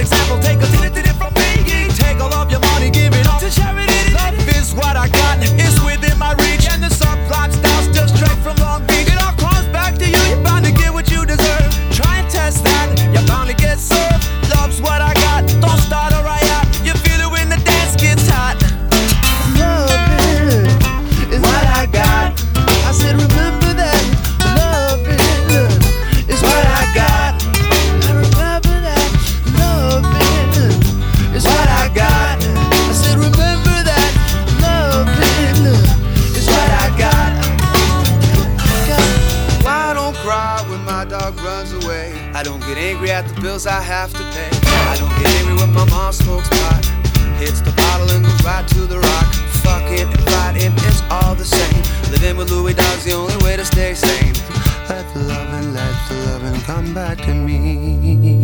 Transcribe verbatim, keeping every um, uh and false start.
example, take a seat it from me. Take all of your money, give it all to charity. Love is what I got, it's within my reach. And the subplot styles just straight from Long Beach. It all comes back to you, you're bound to get what you deserve. Try and test that, you're bound to get served. Love's what I got, don't start a riot. You feel it when the dance gets hot. Loving is what I got. I said remember that. Loving is what I got. I remember that. Loving is what I got. I said remember that. Loving is what I got. I don't cry when my dog runs away. I don't get angry at the bills I have to pay. I don't get angry when my mom smokes pot, hits the bottle and goes right to the rock. Fucking and fighting, it's all the same. Living with Louis Dog's the only way to stay sane. Let the loving, let the loving come back to me.